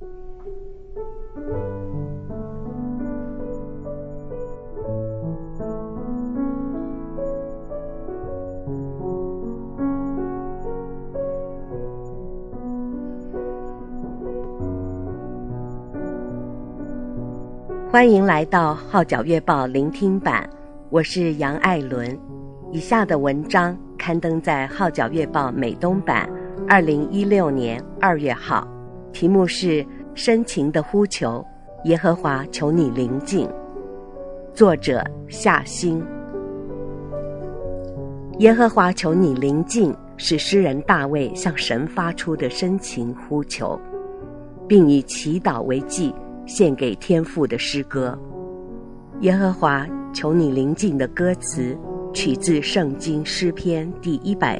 欢迎来到号角月报聆听版，我是杨爱伦。以下的文章刊登在号角月报美东版2016年2月号，题目是深情的呼求，耶和华求你临近，作者夏欣。耶和华求你临近是诗人大卫向神发出的深情呼求，并以祈祷为祭献给天父的诗歌。耶和华求你临近的歌词取自圣经诗篇第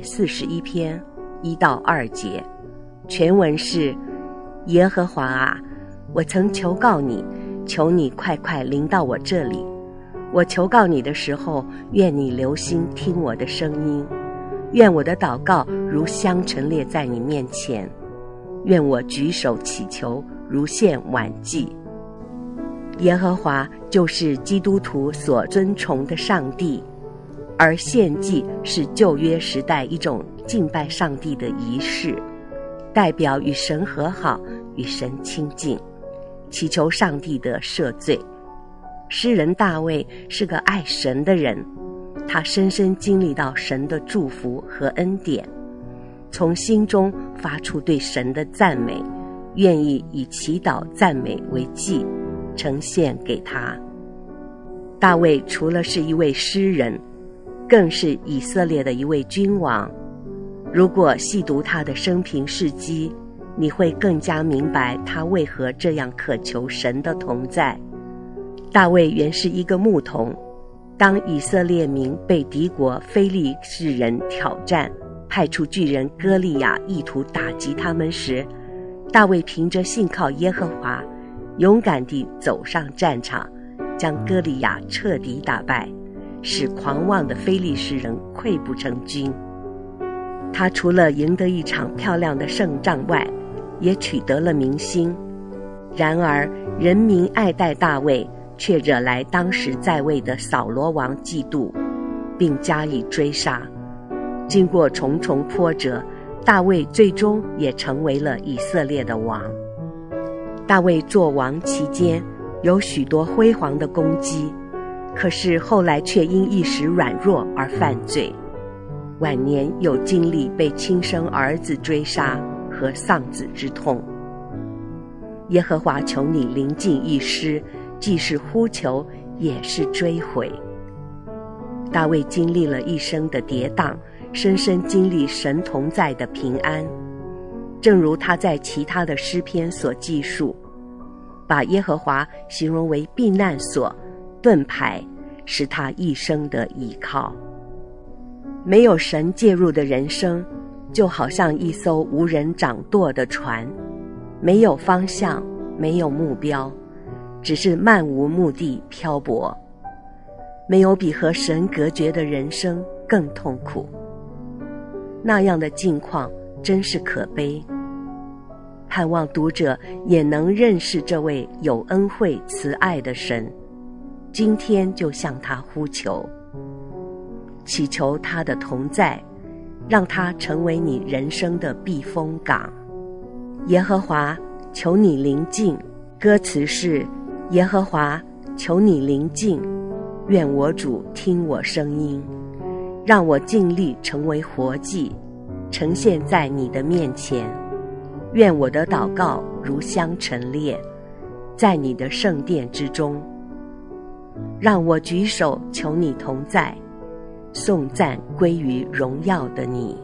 141篇1到2节，全文是：耶和华啊，我曾求告你，求你快快临到我这里。我求告你的时候，愿你留心听我的声音，愿我的祷告如香陈列在你面前，愿我举手祈求如献晚祭。耶和华就是基督徒所尊崇的上帝，而献祭是旧约时代一种敬拜上帝的仪式，代表与神和好，与神亲近，祈求上帝的赦罪。诗人大卫是个爱神的人，他深深经历到神的祝福和恩典，从心中发出对神的赞美，愿意以祈祷赞美为祭呈现给他。大卫除了是一位诗人，更是以色列的一位君王。如果细读他的生平事迹，你会更加明白他为何这样渴求神的同在。大卫原是一个牧童，当以色列民被敌国非利士人挑战，派出巨人歌利亚意图打击他们时，大卫凭着信靠耶和华，勇敢地走上战场，将歌利亚彻底打败，使狂妄的非利士人溃不成军。他除了赢得一场漂亮的胜仗外，也取得了民心。然而人民爱戴大卫，却惹来当时在位的扫罗王嫉妒，并加以追杀。经过重重波折，大卫最终也成为了以色列的王。大卫做王期间有许多辉煌的功绩，可是后来却因一时软弱而犯罪，晚年又经历被亲生儿子追杀和丧子之痛。耶和华求你临近一诗，既是呼求，也是追悔。大卫经历了一生的跌宕，深深经历神同在的平安。正如他在其他的诗篇所记述，把耶和华形容为避难所、盾牌，是他一生的依靠。没有神介入的人生，就好像一艘无人掌舵的船，没有方向，没有目标，只是漫无目的漂泊。没有比和神隔绝的人生更痛苦。那样的境况真是可悲。盼望读者也能认识这位有恩惠慈爱的神，今天就向他呼求，祈求他的同在，让他成为你人生的避风港。耶和华求你临近，歌词是：耶和华求你临近，愿我主听我声音，让我尽力成为活祭，呈现在你的面前。愿我的祷告如香陈列在你的圣殿之中，让我举手求你同在，颂赞归于荣耀的你。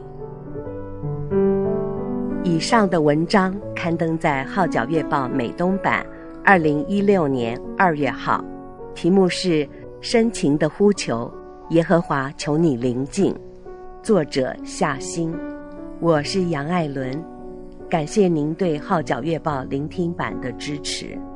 以上的文章刊登在号角月报美东版2016年2月号，题目是深情的呼求，耶和华求你临近，作者夏欣。我是杨爱伦，感谢您对号角月报聆听版的支持。